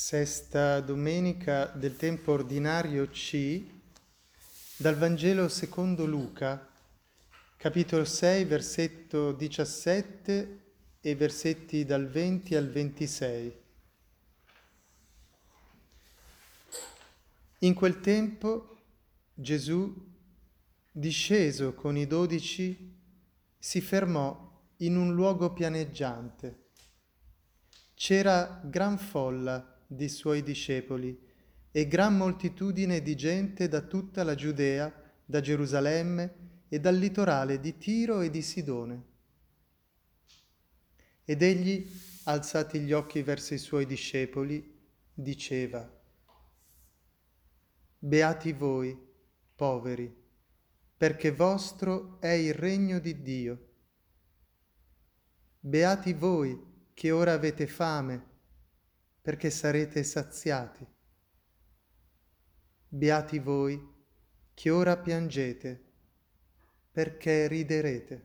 Sesta domenica del tempo ordinario C, dal Vangelo secondo Luca, capitolo 6, versetto 17 e versetti dal 20 al 26. In quel tempo Gesù, disceso con i 12, si fermò in un luogo pianeggiante. C'era gran folla di suoi discepoli e gran moltitudine di gente da tutta la Giudea, da Gerusalemme e dal litorale di Tiro e di Sidone. Ed egli, alzati gli occhi verso i suoi discepoli, diceva: Beati voi, poveri, perché vostro è il regno di Dio. Beati voi che ora avete fame, perché sarete saziati. Beati voi che ora piangete, perché riderete.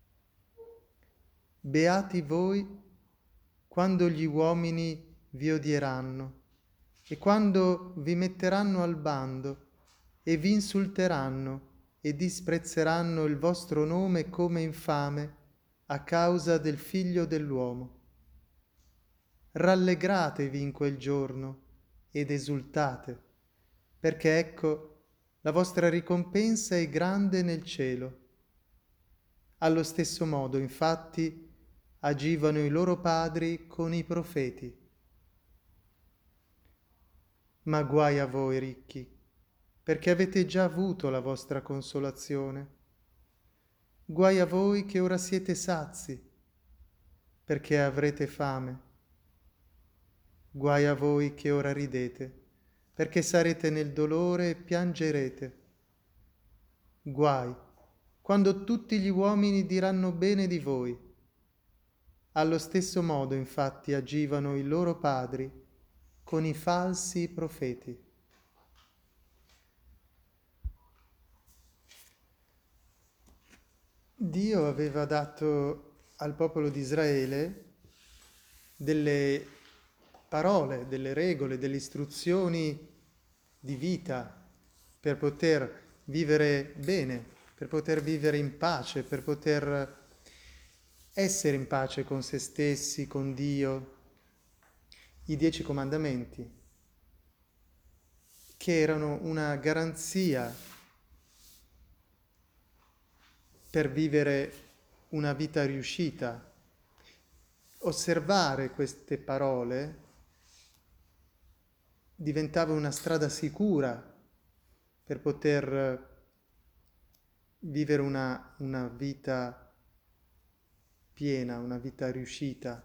Beati voi quando gli uomini vi odieranno e quando vi metteranno al bando e vi insulteranno e disprezzeranno il vostro nome come infame a causa del Figlio dell'uomo. Rallegratevi in quel giorno ed esultate, perché ecco, la vostra ricompensa è grande nel cielo. Allo stesso modo, infatti, agivano i loro padri con i profeti. Ma guai a voi ricchi, perché avete già avuto la vostra consolazione. Guai a voi che ora siete sazi, perché avrete fame. Guai a voi che ora ridete, perché sarete nel dolore e piangerete. Guai, quando tutti gli uomini diranno bene di voi. Allo stesso modo, infatti, agivano i loro padri con i falsi profeti. Dio aveva dato al popolo di Israele delle parole, delle regole, delle istruzioni di vita per poter vivere bene, per poter vivere in pace, per poter essere in pace con se stessi, con Dio. I 10 comandamenti, che erano una garanzia per vivere una vita riuscita. Osservare queste parole diventava una strada sicura per poter vivere una vita piena, una vita riuscita.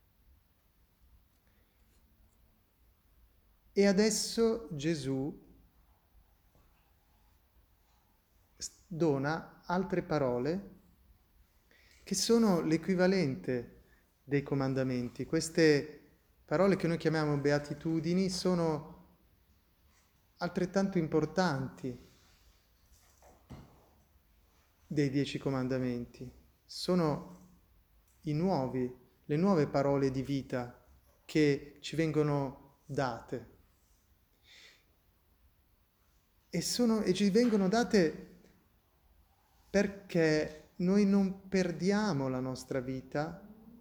E adesso Gesù dona altre parole che sono l'equivalente dei comandamenti. Queste parole che noi chiamiamo beatitudini sono altrettanto importanti dei 10 comandamenti. Sono le nuove parole di vita che ci vengono date. E ci vengono date perché noi non perdiamo la nostra vita.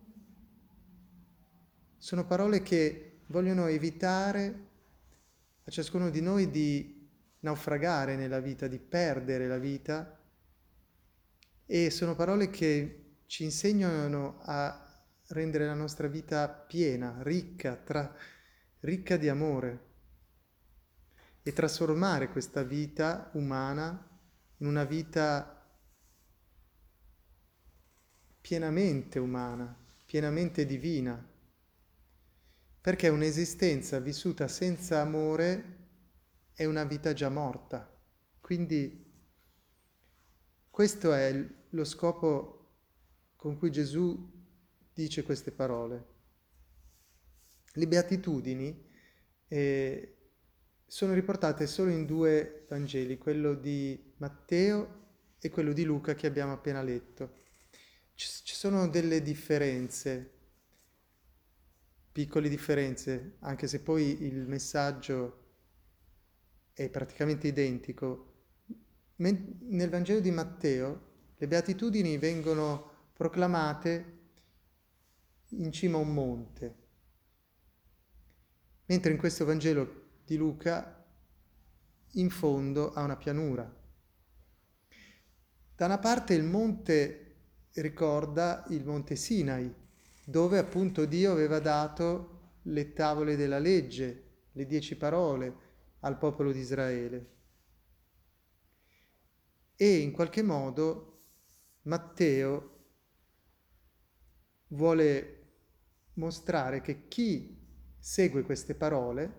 Sono parole che vogliono evitare a ciascuno di noi di naufragare nella vita, di perdere la vita, e sono parole che ci insegnano a rendere la nostra vita piena, ricca, ricca di amore, e trasformare questa vita umana in una vita pienamente umana, pienamente divina, perché un'esistenza vissuta senza amore è una vita già morta. Quindi questo è lo scopo con cui Gesù dice queste parole. Le beatitudini sono riportate solo in 2 Vangeli, quello di Matteo e quello di Luca che abbiamo appena letto. Ci sono delle differenze. piccole differenze, anche se poi il messaggio è praticamente identico. Nel Vangelo di Matteo le beatitudini vengono proclamate in cima a un monte, mentre in questo Vangelo di Luca in fondo a una pianura. Da una parte il monte ricorda il monte Sinai, dove appunto Dio aveva dato le tavole della legge, le 10 parole al popolo di Israele. E in qualche modo Matteo vuole mostrare che chi segue queste parole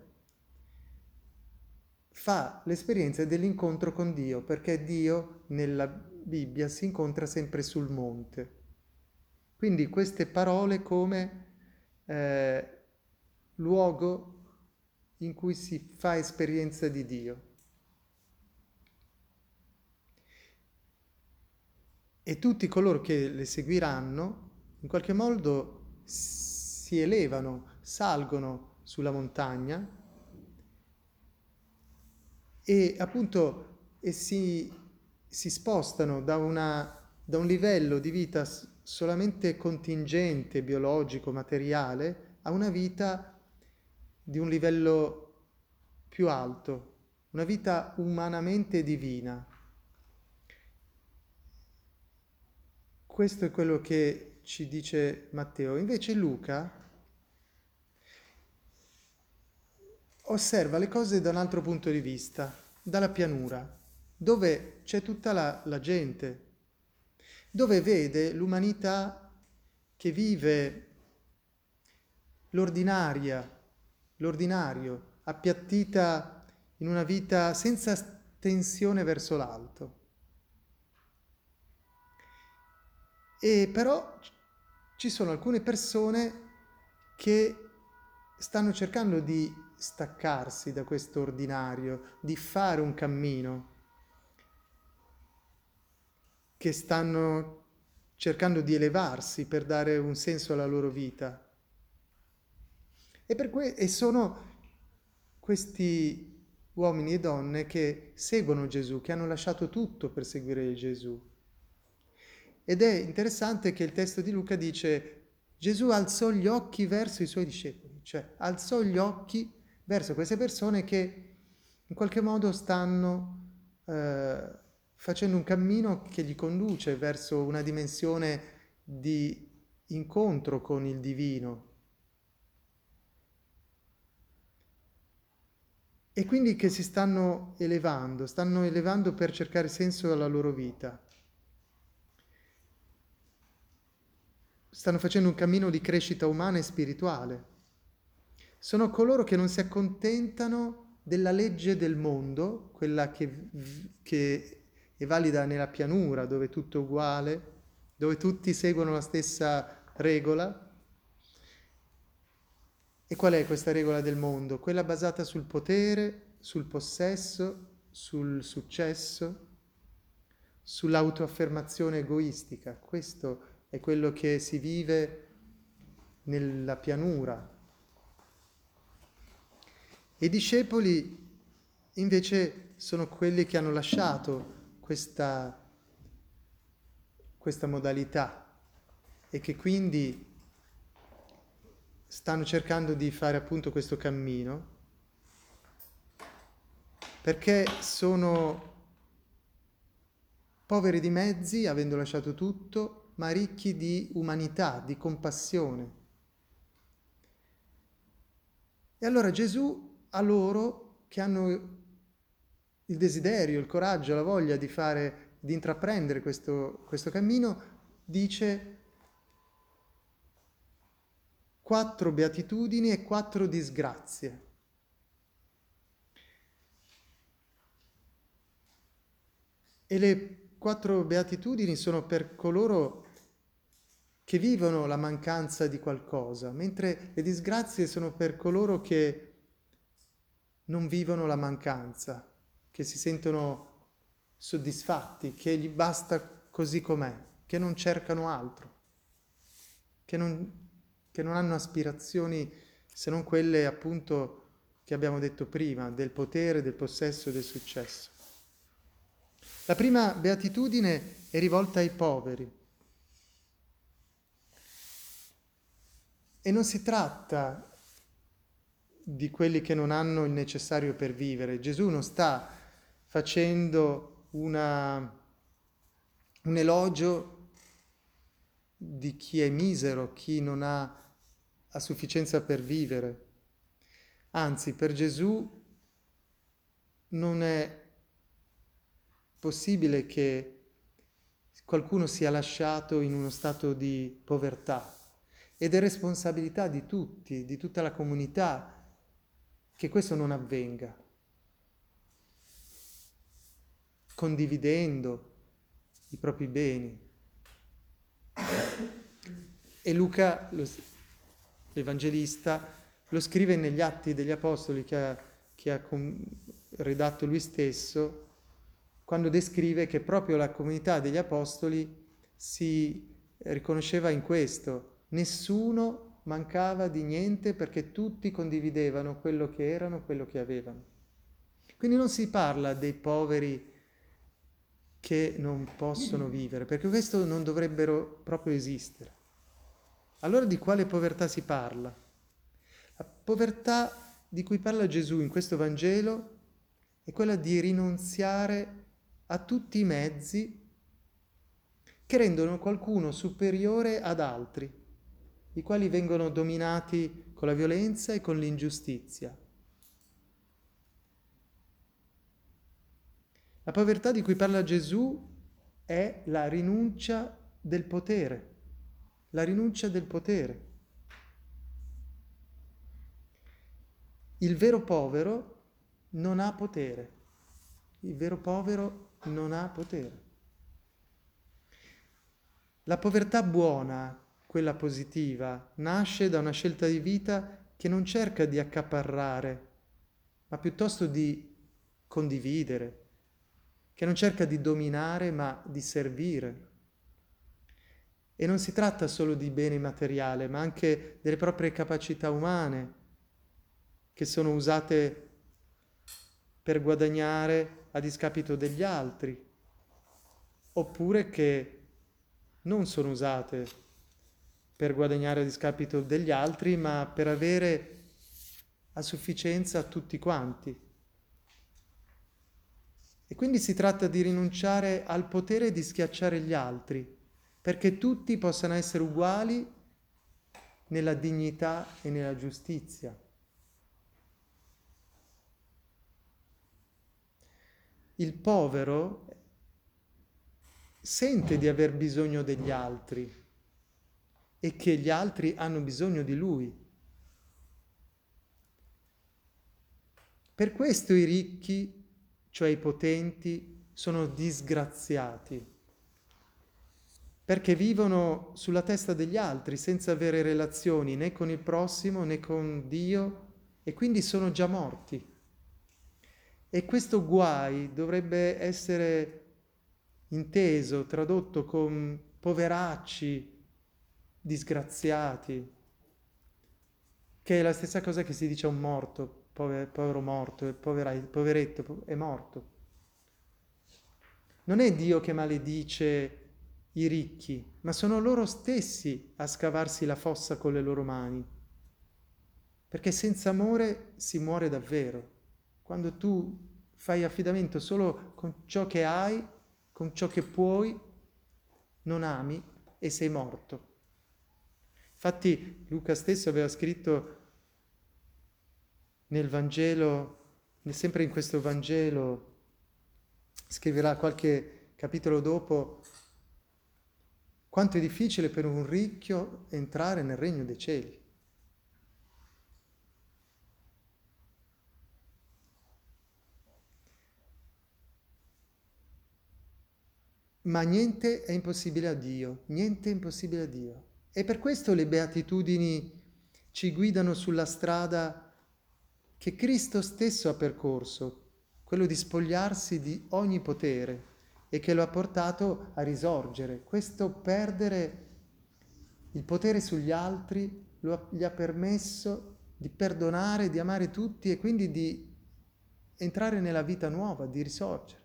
fa l'esperienza dell'incontro con Dio, perché Dio nella Bibbia si incontra sempre sul monte. Quindi queste parole come luogo in cui si fa esperienza di Dio. E tutti coloro che le seguiranno, in qualche modo si elevano, salgono sulla montagna e appunto si spostano da un livello di vita solamente contingente, biologico, materiale, a una vita di un livello più alto, una vita umanamente divina. Questo è quello che ci dice Matteo. Invece Luca osserva le cose da un altro punto di vista, dalla pianura, dove c'è tutta la gente, dove vede l'umanità che vive l'ordinario, appiattita in una vita senza tensione verso l'alto. E però ci sono alcune persone che stanno cercando di staccarsi da questo ordinario, di fare un cammino, che stanno cercando di elevarsi per dare un senso alla loro vita. E sono questi uomini e donne che seguono Gesù, che hanno lasciato tutto per seguire Gesù. Ed è interessante che il testo di Luca dice: Gesù alzò gli occhi verso i suoi discepoli, cioè alzò gli occhi verso queste persone che in qualche modo stanno facendo un cammino che gli conduce verso una dimensione di incontro con il divino. E quindi che si stanno elevando per cercare senso alla loro vita. Stanno facendo un cammino di crescita umana e spirituale. Sono coloro che non si accontentano della legge del mondo, quella che è valida nella pianura, dove tutto è uguale, dove tutti seguono la stessa regola. E qual è questa regola del mondo? Quella basata sul potere, sul possesso, sul successo, sull'autoaffermazione egoistica. Questo è quello che si vive nella pianura. E i discepoli invece sono quelli che hanno lasciato questa modalità e che quindi stanno cercando di fare appunto questo cammino, perché sono poveri di mezzi, avendo lasciato tutto, ma ricchi di umanità, di compassione. E allora Gesù a loro, che hanno il desiderio, il coraggio, la voglia di intraprendere questo cammino, dice 4 beatitudini e 4 disgrazie. E le 4 beatitudini sono per coloro che vivono la mancanza di qualcosa, mentre le disgrazie sono per coloro che non vivono la mancanza, che si sentono soddisfatti, che gli basta così com'è, che non cercano altro, che non hanno aspirazioni se non quelle appunto che abbiamo detto prima, del potere, del possesso e del successo. La prima beatitudine è rivolta ai poveri. E non si tratta di quelli che non hanno il necessario per vivere. Gesù non sta facendo un elogio di chi è misero, chi non ha a sufficienza per vivere. Anzi, per Gesù non è possibile che qualcuno sia lasciato in uno stato di povertà, ed è responsabilità di tutti, di tutta la comunità, che questo non avvenga, condividendo i propri beni. E Luca, l'Evangelista, lo scrive negli Atti degli Apostoli che ha redatto lui stesso, quando descrive che proprio la comunità degli Apostoli si riconosceva in questo. Nessuno mancava di niente perché tutti condividevano quello che erano, quello che avevano. Quindi non si parla dei poveri che non possono vivere, perché questo non dovrebbero proprio esistere. Allora di quale povertà si parla? La povertà di cui parla Gesù in questo Vangelo è quella di rinunziare a tutti i mezzi che rendono qualcuno superiore ad altri, i quali vengono dominati con la violenza e con l'ingiustizia. La povertà di cui parla Gesù è la rinuncia del potere, la rinuncia del potere. Il vero povero non ha potere, il vero povero non ha potere. La povertà buona, quella positiva, nasce da una scelta di vita che non cerca di accaparrare, ma piuttosto di condividere, che non cerca di dominare, ma di servire. E non si tratta solo di bene materiale, ma anche delle proprie capacità umane, che sono usate per guadagnare a discapito degli altri, oppure che non sono usate per guadagnare a discapito degli altri, ma per avere a sufficienza a tutti quanti. E quindi si tratta di rinunciare al potere di schiacciare gli altri, perché tutti possano essere uguali nella dignità e nella giustizia. Il povero sente di aver bisogno degli altri e che gli altri hanno bisogno di lui. Per questo i ricchi, cioè i potenti, sono disgraziati, perché vivono sulla testa degli altri senza avere relazioni né con il prossimo né con Dio, e quindi sono già morti. E questo guai dovrebbe essere inteso, tradotto con poveracci, disgraziati, che è la stessa cosa che si dice a un morto, povero morto, poveretto, è morto. Non è Dio che maledice i ricchi, ma sono loro stessi a scavarsi la fossa con le loro mani, perché senza amore si muore davvero. Quando tu fai affidamento solo con ciò che hai, con ciò che puoi, non ami e sei morto. Infatti Luca stesso aveva scritto nel Vangelo, sempre in questo Vangelo, scriverà qualche capitolo dopo, quanto è difficile per un ricchio entrare nel regno dei cieli. Ma niente è impossibile a Dio, niente è impossibile a Dio. E per questo le beatitudini ci guidano sulla strada che Cristo stesso ha percorso, quello di spogliarsi di ogni potere e che lo ha portato a risorgere. Questo perdere il potere sugli altri gli ha permesso di perdonare, di amare tutti e quindi di entrare nella vita nuova, di risorgere.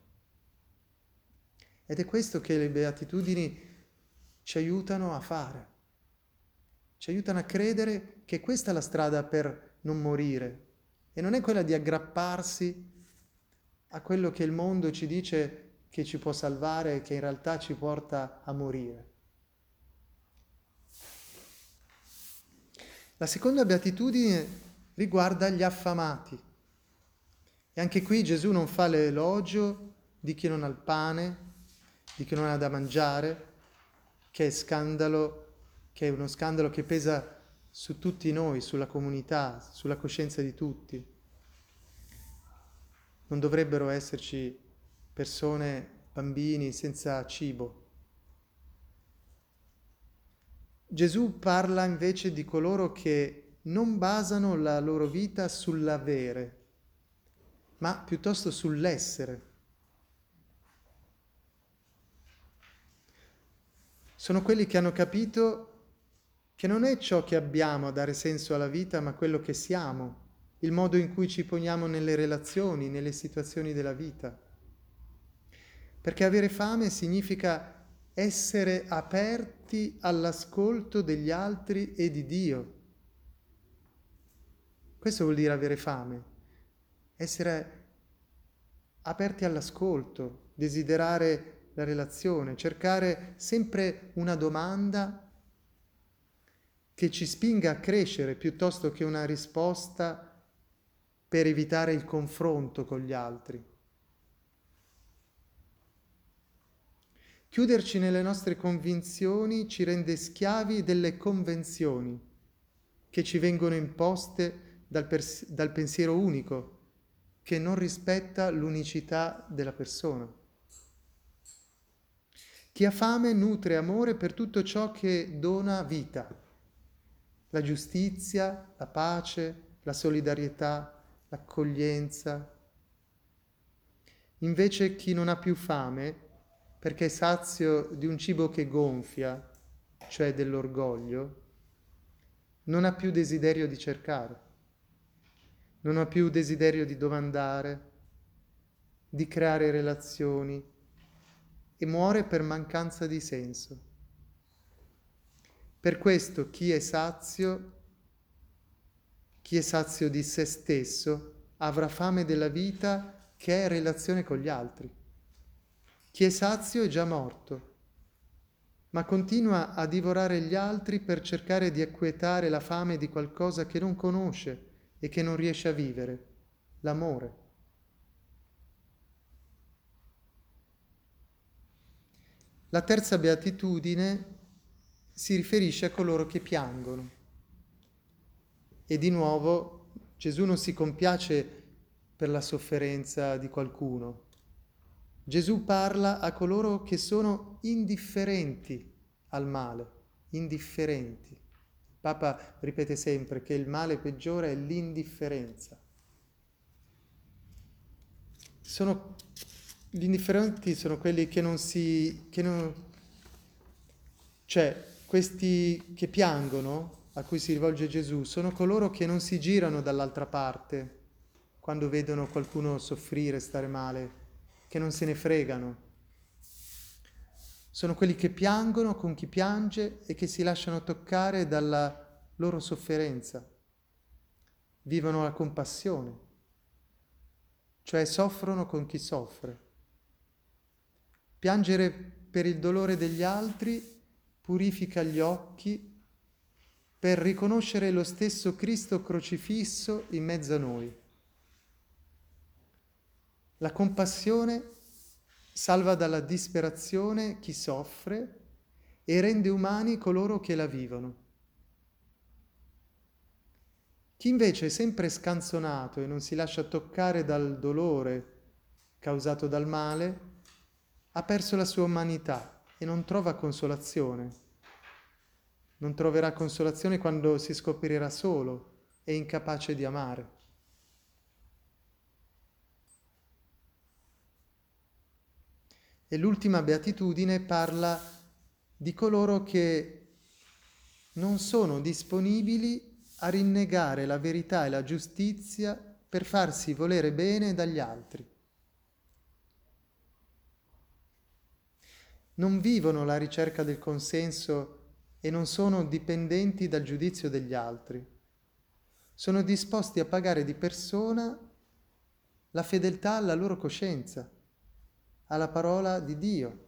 Ed è questo che le beatitudini ci aiutano a fare. Ci aiutano a credere che questa è la strada per non morire e non è quella di aggrapparsi a quello che il mondo ci dice che ci può salvare e che in realtà ci porta a morire. La seconda beatitudine riguarda gli affamati. E anche qui Gesù non fa l'elogio di chi non ha il pane, di chi non ha da mangiare, che è uno scandalo che pesa su tutti noi, sulla comunità, sulla coscienza di tutti. Non dovrebbero esserci persone, bambini senza cibo. Gesù parla invece di coloro che non basano la loro vita sull'avere, ma piuttosto sull'essere. Sono quelli che hanno capito che non è ciò che abbiamo a dare senso alla vita, ma quello che siamo, il modo in cui ci poniamo nelle relazioni, nelle situazioni della vita. Perché avere fame significa essere aperti all'ascolto degli altri e di Dio. Questo vuol dire avere fame, essere aperti all'ascolto, desiderare la relazione, cercare sempre una domanda che ci spinga a crescere piuttosto che una risposta per evitare il confronto con gli altri. Chiuderci nelle nostre convinzioni ci rende schiavi delle convenzioni che ci vengono imposte dal pensiero unico, che non rispetta l'unicità della persona. Chi ha fame nutre amore per tutto ciò che dona vita, la giustizia, la pace, la solidarietà, l'accoglienza. Invece chi non ha più fame, perché è sazio di un cibo che gonfia, cioè dell'orgoglio, non ha più desiderio di cercare, non ha più desiderio di domandare, di creare relazioni e muore per mancanza di senso. Per questo chi è sazio di se stesso avrà fame della vita che è relazione con gli altri. Chi è sazio è già morto, ma continua a divorare gli altri per cercare di acquietare la fame di qualcosa che non conosce e che non riesce a vivere, l'amore. La terza beatitudine si riferisce a coloro che piangono. E di nuovo Gesù non si compiace per la sofferenza di qualcuno. Gesù parla a coloro che sono indifferenti al male, indifferenti. Il Papa ripete sempre che il male peggiore è l'indifferenza. Gli indifferenti sono quelli cioè questi che piangono, a cui si rivolge Gesù, sono coloro che non si girano dall'altra parte quando vedono qualcuno soffrire, stare male, che non se ne fregano. Sono quelli che piangono con chi piange e che si lasciano toccare dalla loro sofferenza. Vivono la compassione, cioè soffrono con chi soffre. Piangere per il dolore degli altri purifica gli occhi per riconoscere lo stesso Cristo crocifisso in mezzo a noi. La compassione salva dalla disperazione chi soffre e rende umani coloro che la vivono. Chi invece è sempre scanzonato e non si lascia toccare dal dolore causato dal male, ha perso la sua umanità e non trova consolazione. Non troverà consolazione quando si scoprirà solo e incapace di amare. E l'ultima beatitudine parla di coloro che non sono disponibili a rinnegare la verità e la giustizia per farsi volere bene dagli altri. Non vivono la ricerca del consenso e non sono dipendenti dal giudizio degli altri. Sono disposti a pagare di persona la fedeltà alla loro coscienza, alla parola di Dio.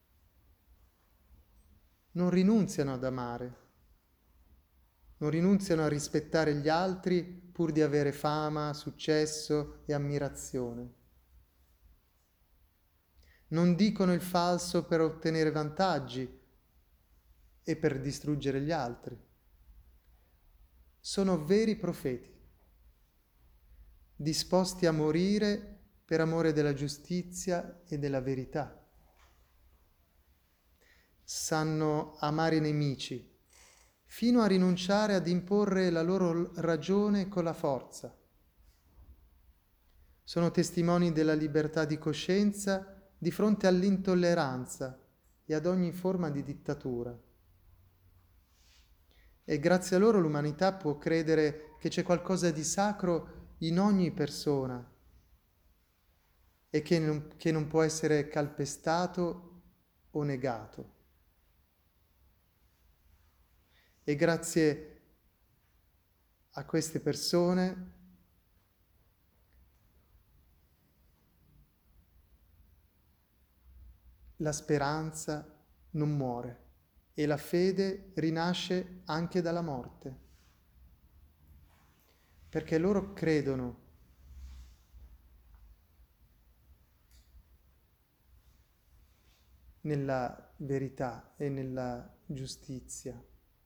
Non rinunziano ad amare, non rinunziano a rispettare gli altri pur di avere fama, successo e ammirazione. Non dicono il falso per ottenere vantaggi e per distruggere gli altri. Sono veri profeti, disposti a morire per amore della giustizia e della verità. Sanno amare i nemici, fino a rinunciare ad imporre la loro ragione con la forza. Sono testimoni della libertà di coscienza di fronte all'intolleranza e ad ogni forma di dittatura. E grazie a loro l'umanità può credere che c'è qualcosa di sacro in ogni persona e che non può essere calpestato o negato. E grazie a queste persone la speranza non muore e la fede rinasce anche dalla morte, perché loro credono nella verità e nella giustizia.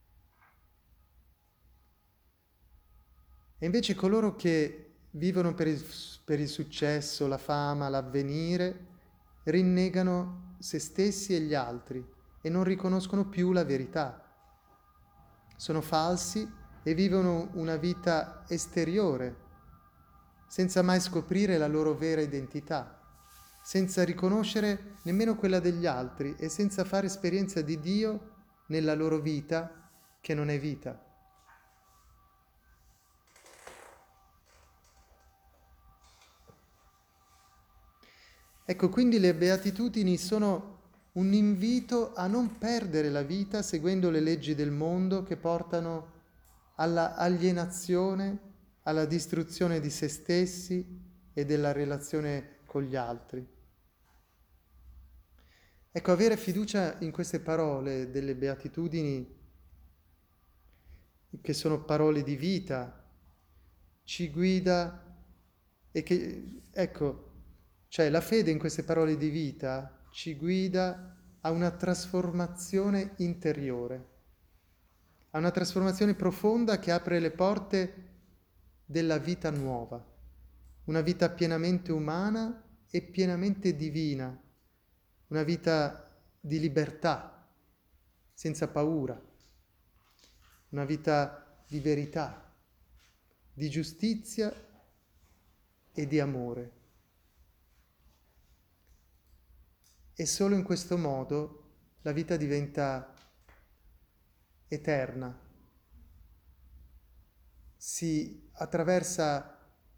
E invece coloro che vivono per il successo, la fama, l'avvenire, rinnegano se stessi e gli altri e non riconoscono più la verità. Sono falsi e vivono una vita esteriore, senza mai scoprire la loro vera identità, senza riconoscere nemmeno quella degli altri e senza fare esperienza di Dio nella loro vita, che non è vita. Ecco, quindi le beatitudini sono un invito a non perdere la vita seguendo le leggi del mondo che portano alla alienazione, alla distruzione di se stessi e della relazione con gli altri. Ecco, avere fiducia in queste parole delle beatitudini, che sono parole di vita, ci guida e che, ecco, cioè la fede in queste parole di vita ci guida a una trasformazione interiore, a una trasformazione profonda che apre le porte della vita nuova, una vita pienamente umana e pienamente divina, una vita di libertà, senza paura, una vita di verità, di giustizia e di amore. E solo in questo modo la vita diventa eterna, si attraversa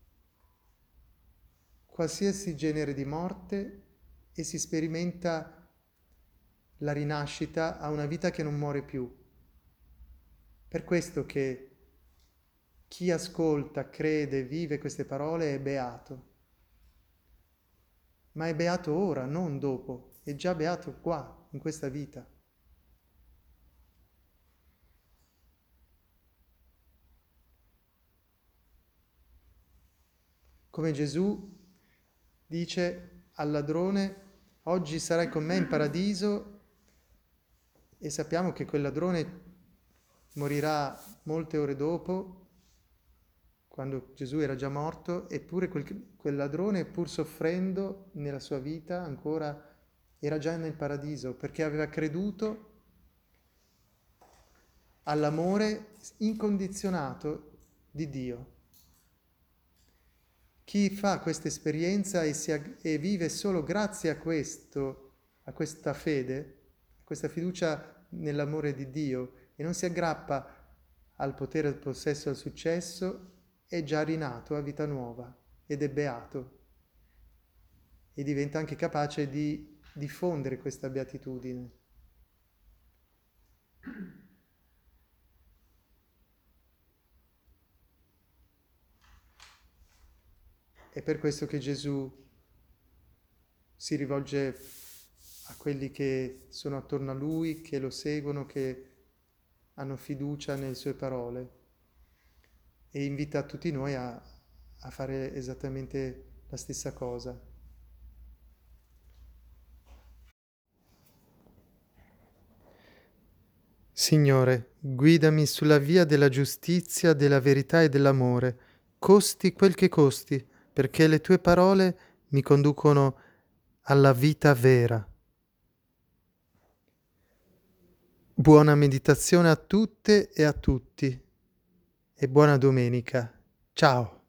qualsiasi genere di morte e si sperimenta la rinascita a una vita che non muore più. Per questo che chi ascolta, crede, vive queste parole è beato. Ma è beato ora, non dopo, è già beato qua, in questa vita. Come Gesù dice al ladrone: oggi sarai con me in paradiso, e sappiamo che quel ladrone morirà molte ore dopo, quando Gesù era già morto, eppure quel ladrone, pur soffrendo nella sua vita, ancora era già nel paradiso, perché aveva creduto all'amore incondizionato di Dio. Chi fa questa esperienza e vive solo grazie a questo, a questa fede, a questa fiducia nell'amore di Dio, e non si aggrappa al potere, al possesso, al successo, è già rinato a vita nuova ed è beato e diventa anche capace di diffondere questa beatitudine. È per questo che Gesù si rivolge a quelli che sono attorno a lui, che lo seguono, che hanno fiducia nelle sue parole e invita tutti noi a fare esattamente la stessa cosa. Signore, guidami sulla via della giustizia, della verità e dell'amore, costi quel che costi, perché le tue parole mi conducono alla vita vera. Buona meditazione a tutte e a tutti e buona domenica. Ciao!